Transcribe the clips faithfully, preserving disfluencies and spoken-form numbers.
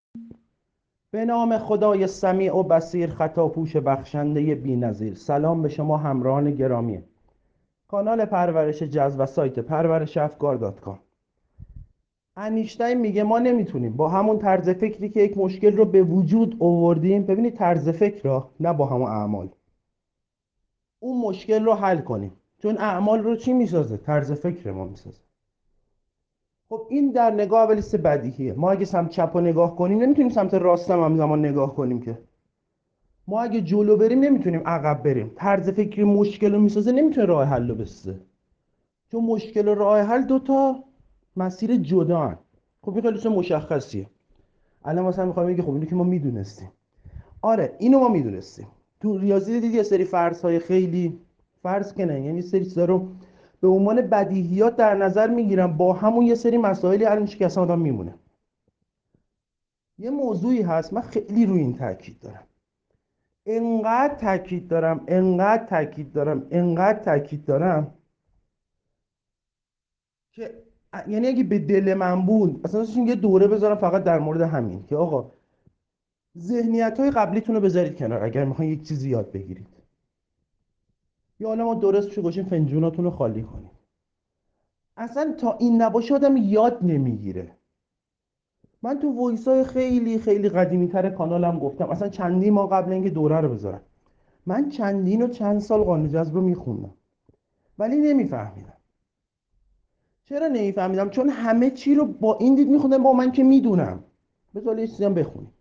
به نام خدای سمیع و بصیر، خطاپوش بخشنده بی‌نظیر. سلام به شما همراهان گرامی کانال پرورش جذب و سایت پرورش افکار دات کام. انیشتین میگه ما نمیتونیم با همون طرز فکری که یک مشکل رو به وجود آوردیم، ببینید طرز فکر را، نه با همون اعمال، اون مشکل رو حل کنیم. چون اعمال رو چی میسازه؟ طرز فکر ما میسازه. خب این در نگاه اولیس بدیهیه. ما اگه سمت چپ رو نگاه کنیم نمیتونیم سمت راست هم همزمان نگاه کنیم که. ما اگه جلو بریم نمیتونیم عقب بریم. طرز فکری مشکل رو میسازه، نمیتونه راه حل رو بسازه. چون مشکل و راه حل دوتا مسیر جدا هن. خب این خیلی چیز مشخصیه. الان مثلا میخوام بگم خب اینو که ما میدونستیم. آره اینو ما میدونستیم. تو ریاضی دیدی یه سری فرض های خیلی فرض کنن، یعنی سری چیزا رو به عنوان بدیهیات در نظر میگیرن، با همون یه سری مسائلی حل میشه که اصلا آدم میمونه. یه موضوعی هست من خیلی روی این تاکید دارم. انقدر تاکید دارم انقدر تاکید دارم انقدر تاکید دارم که یعنی اگه به دل من بود اصلا یه دوره بذارم فقط در مورد همین که آقا ذهنیت های قبلیتون رو بذارید کنار اگر میخواین یک چیزی یاد بگیرید، یا حالا ما درست شو گوشیم فنجوناتون رو خالی کنید. اصلا تا این نباشه آدم یاد نمیگیره. من تو وایس های خیلی خیلی قدیمی تر کانالم گفتم، اصلا چندین ماه قبل اینکه دوره رو بذارم، من چندین و چند سال قانون جذب رو میخوندم ولی نمیفهمیدم. چرا نمیفهمیدم؟ چون همه چی رو با این دید میخوندم، با من که میدونم. بذار یه چیزی هم بخونیم.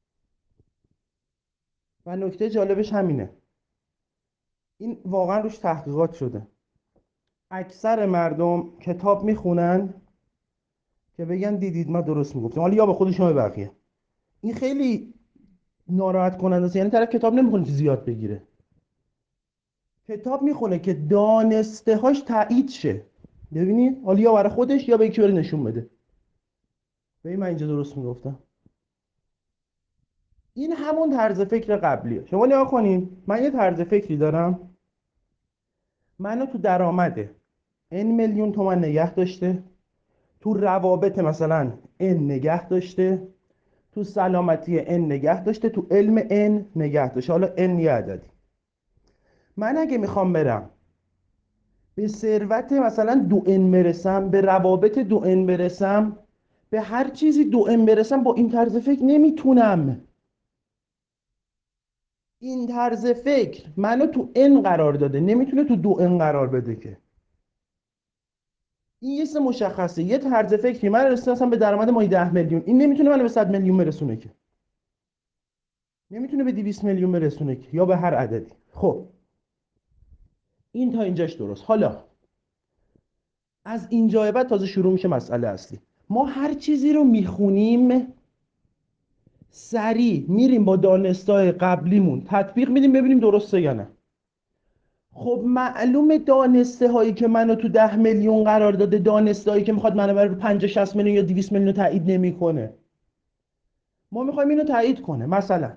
و نکته جالبش همینه، این واقعا روش تحقیقات شده. اکثر مردم کتاب میخونن که بگن دیدید ما درست میگفتیم، حالا یا به خودشون یا به بقیه. این خیلی ناراحت کننده است. یعنی طرف کتاب نمیخونه چیزی یاد بگیره، کتاب میخونه که دانسته هاش تایید شه. ببینید، حالا یا برای خودش یا به یکی بره نشون بده ببین من اینجا درست میگفتم. این همون طرز فکر قبلیه. شما نگاه کنین، من یه طرز فکری دارم، منو تو درآمده n میلیون تومن نگه داشته، تو روابط مثلا n نگه داشته، تو سلامتی n نگه داشته، تو علم n نگه داشته، حالا n یه عددی. من اگه میخوام برم به ثروت مثلا دو n برسم، به روابط دو n برسم، به هر چیزی دو n برسم، با این طرز فکر نمیتونم. این طرز فکر منو تو n قرار داده، نمیتونه تو دو n قرار بده که. این یه چیز مشخصه. یه طرز فکری من رسیدم مثلا به درآمد ماهی ده میلیون، این نمیتونه منو به صد میلیون برسونه که، نمیتونه به دویست میلیون برسونه که، یا به هر عددی. خب این تا اینجاش درست. حالا از اینجا بعد تازه شروع میشه مسئله اصلی. ما هر چیزی رو میخونیم، سریع میریم با دانستای قبلیمون تطبیق میدیم ببینیم درسته یا نه. خب معلومه دانسته هایی که منو تو ده میلیون قرار داده، دانسته هایی که میخواد منو بره پنجاه شصت میلیون یا دویست میلیون تایید نمیکنه. ما میخوایم اینو تایید کنه. مثلا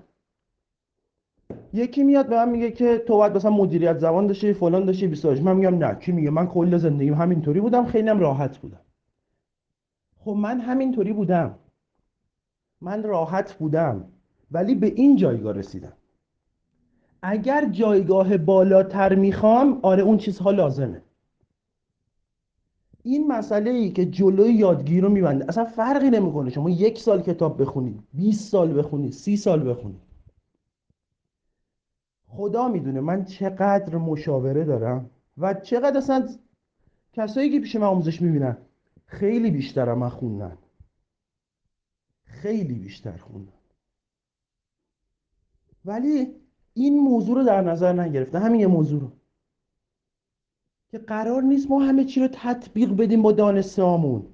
یکی میاد به من میگه که تو باید مثلا مدیریت زبان داشتی، فلان داشتی، بیساج. من میگم نه. کی میگه؟ من کل زندگیم همینطوری بودم، خیلی هم راحت بودم. خب من همینطوری بودم، من راحت بودم، ولی به این جایگاه رسیدم. اگر جایگاه بالاتر میخوام، آره اون چیزها لازمه. این مسئله ای که جلوی یادگیری رو میبنده. اصلا فرقی نمیکنه شما یک سال کتاب بخونید، بیست سال بخونید، سی سال بخونید. خدا میدونه من چقدر مشاوره دارم و چقدر اصلا کسایی که پیش من آموزش میبینن خیلی بیشتر من خوندن، خیلی بیشتر خوندن، ولی این موضوع رو در نظر نگرفتن. همین یه موضوع رو که قرار نیست ما همه چی رو تطبیق بدیم با دانسته هامون.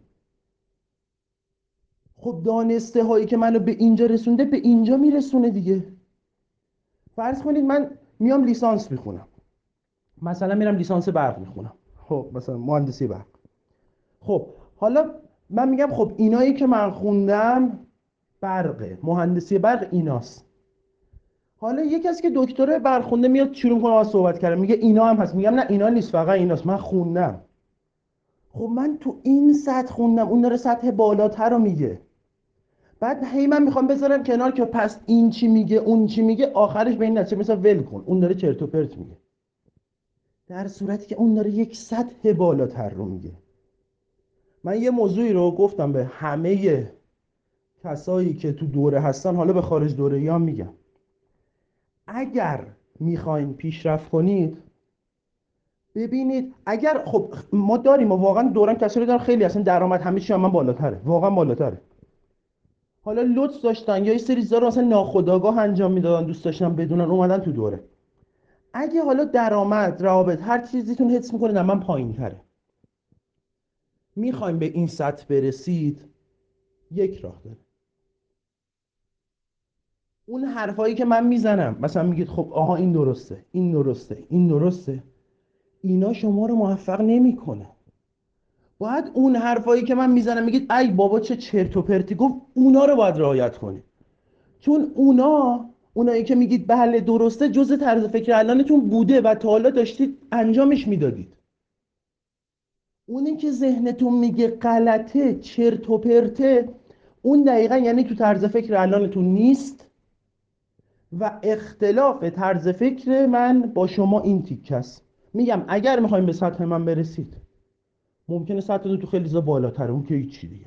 خب دانسته هایی که منو به اینجا رسونده به اینجا میرسونه دیگه. فرض کنید من میام لیسانس میخونم، مثلا میرم لیسانس برق میخونم، خب مثلا مهندسی برق. خب حالا من میگم خب اینایی که من خوندم برقه، مهندسی برق ایناست. حالا یکی کسی که دکترا برق خونده میاد شروع میکنه با صحبت کردن، میگه اینا هم هست. میگم نه اینا نیست، فقط ایناست، من خوندم. خب من تو این سطح خوندم، اون داره سطح بالاتر رو میگه. بعد هی من میخوام بذارم کنار که پس این چی میگه اون چی میگه، آخرش به این نتیجه مثلا ول کن اون داره چرت و پرت میگه، در صورتی که اون داره یک سطح بالاتر رو میگه. من یه موضوعی رو گفتم به همه کسایی که تو دوره هستن، حالا به خارج دوره یا میگم، اگر میخواین پیشرفت کنید ببینید، اگر خب ما داریم و واقعا دوران کسایی دارن خیلی اصلا درآمد همه چی هم من بالاتره، واقعا بالاتره، حالا لطف داشتن یا یه سری چیزا رو مثلا ناخودآگاه انجام میدادن، دوست داشتن بدونن اومدن تو دوره. اگه حالا درآمد، روابط، هر چیزیتون حس میکنه نه من پایین تره، میخوایم به این سطح برسید، یک راه داره. اون حرفایی که من میزنم مثلا میگید خب آها این درسته این درسته این درسته، اینا شما رو موفق نمیکنه. باید اون حرفایی که من میزنم میگید ای بابا چه چرت و پرتی گفت، اونا رو باید رعایت کنید. چون اونا اونایی که میگید بله درسته جزء طرز فکر الانتون بوده و تا حالا داشتید انجامش میدادید. اونی که ذهنتون میگه غلطه چرت و پرته، اون دقیقا یعنی تو طرز فکر الانتون نیست و اختلاف طرز فکر من با شما این تیکه است. میگم اگر میخوایم به سطح من برسید ممکنه سطح تو خیلی زا بالاتره، اون که هیچی دیگه.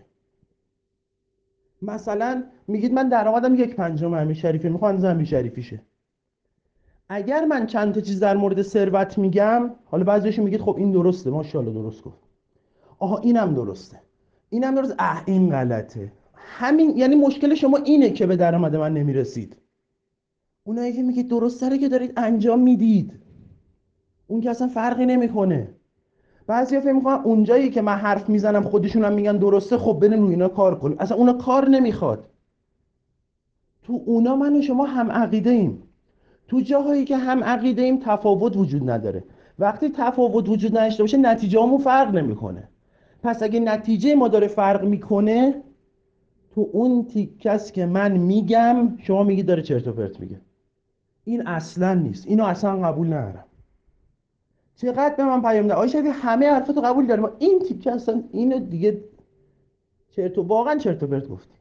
مثلا میگید من درآمدم یک پنجم امیر شریفی، میخوام اندازه امیر شریفی شه. اگر من چند تا چیز در مورد ثروت میگم، حالا بعضیش میگید خب این درسته ماشاءالله درست گفت، آها اینم درسته اینم درست، اه این غلطه، همین یعنی مشکل شما اینه که به درآمد من نمیرسید. اونایی که میگید درسته رو که دارید انجام میدید، اون که اصلا فرقی نمیکنه. بعضیا فکر میکنن اونجایی که من حرف میزنم خودشون هم میگن درسته، خب بریم روی اینا کار کنیم، اصلا اونا کار نمیخواد. تو اونا من و شما هم عقیده ایم. تو جاهایی که هم عقیده ایم تفاوت وجود نداره. وقتی تفاوت وجود نداشته باشه نتیجه همون فرق نمیکنه. پس اگه نتیجه ما داره فرق میکنه، تو اون تیکس که من میگم شما میگی داره چرت و پرت میگه، این اصلا نیست، اینو اصلا قبول ندارم. چقدر به من پیام داد آقای شریفی همه حرفاتو قبول داریم، این تیکه اصلا اینو دیگه چرت و واقعا چرت و پرت گفتی،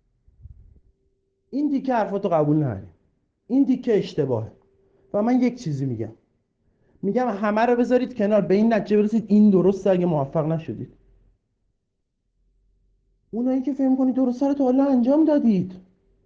این تیکه حرفاتو قبول نداریم، این تیکه اشتباهه. و من یک چیزی میگم، میگم همه رو بذارید کنار، به این نتیجه برسید این درسته اگه موفق نشدید. اونایی که فکر کنید درسته رو تا حالا انجام دادید.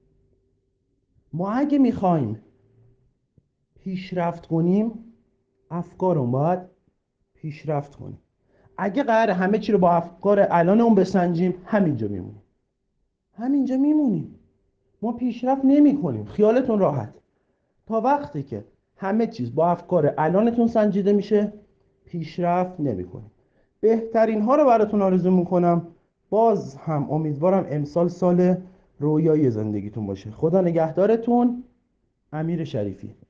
ما اگه میخوایم پیشرفت کنیم افکارمون باید پیشرفت کنیم. اگه قراره همه چی رو با افکار الان اون بسنجیم همینجا میمونیم، همینجا میمونیم، ما پیشرفت نمی کنیم. خیالتون راحت، تا وقتی که همه چیز با افکار الانتون سنجیده میشه پیشرفت نمی کنیم. بهترین ها رو براتون آرزو میکنم. باز هم امیدوارم امسال سال رویایی زندگیتون باشه. خدا نگهدارتون. امیر شریفی.